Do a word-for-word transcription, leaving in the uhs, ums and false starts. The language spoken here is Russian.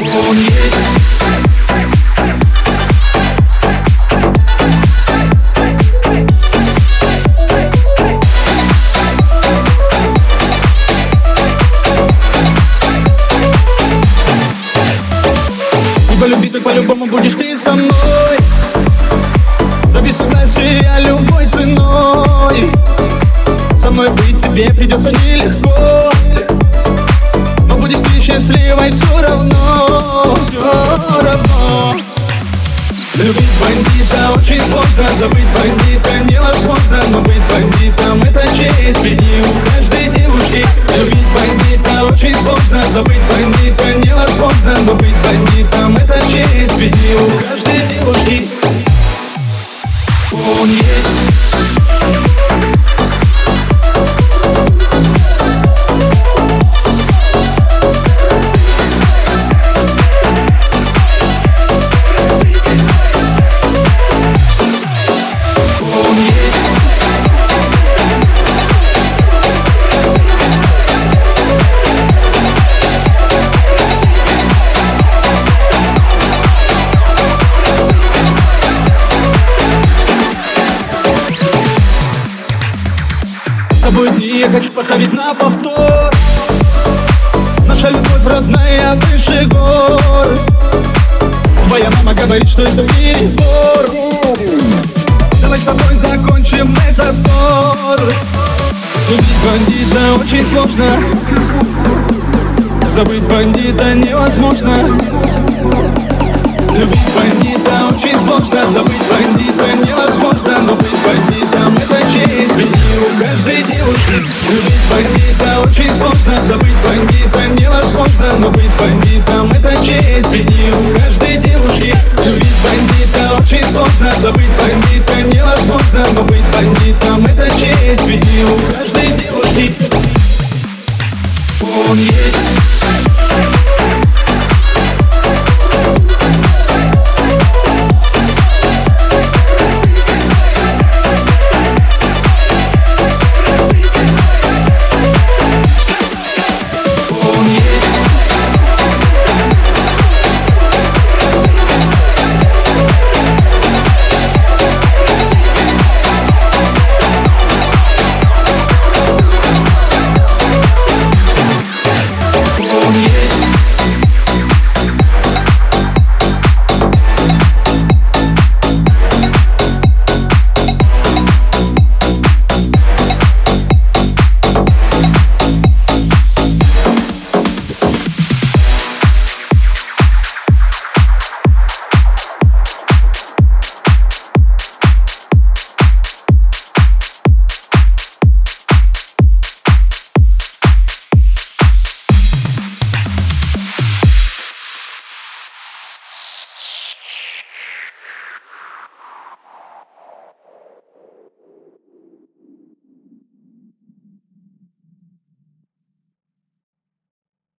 Он есть. Полюбить, так по-любому будешь ты со мной. Добей согласия любой ценой. Со мной быть тебе придется нелегко, но будешь ты счастливой все равно, все равно. Любить бандита очень сложно, забыть бандита невозможно, но быть бандитом это честь, ведь не у каждой девушки. Любить бандита очень сложно, забыть бандита невозможно, но быть бандитом это честь, ведь не у каждой девушки. Он есть. С тобой дни я хочу поставить на повтор. Наша любовь родная выше гор. Твоя мама говорит, что это перебор. Давай с тобой закончим этот спор. Любить бандита очень сложно, забыть бандита невозможно. Любить бандита очень сложно, забыть бандита невозможно, но быть бандитом это честь, ведь не у каждой девушки. Любить бандита очень сложно, забыть бандита невозможно, но быть бандитом это честь, ведь не у каждой девушки. Любить бандита очень сложно, забыть бандита невозможно, но быть бандитом это честь, ведь не у каждой девушки. Он есть.